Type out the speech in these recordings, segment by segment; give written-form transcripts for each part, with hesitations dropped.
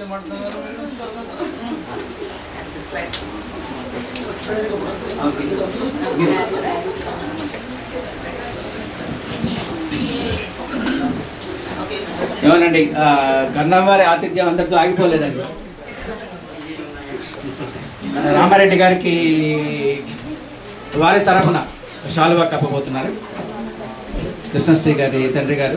ఏమోనండి, గంధం వారి ఆతిథ్యం అందరితో ఆగిపోలేదండి. రామారెడ్డి గారికి వారి తరఫున శాలువా కప్పబోతున్నారు కృష్ణశ్రీ గారి తండ్రి గారు.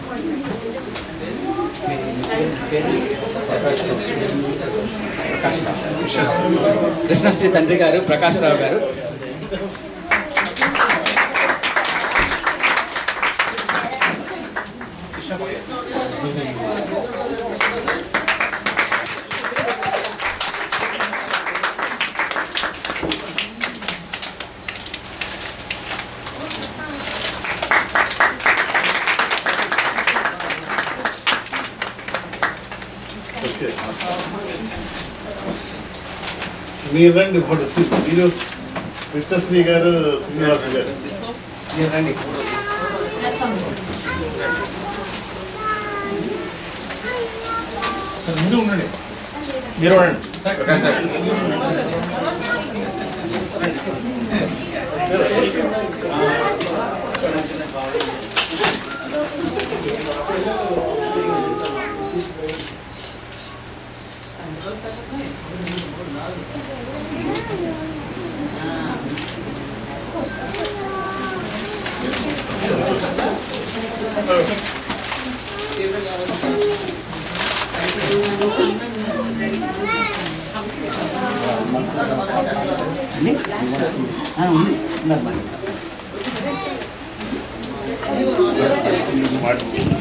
కృష్ణశ్రీ తండ్రి గారు ప్రకాష్ రావు గారు. మీరు రండి ఫోటో. మీరు కృష్ణశ్రీ గారు, శ్రీనివాస్ గారు మీరు రండి. ముందు ఉండండి, మీరు ఉండండి. ఉంది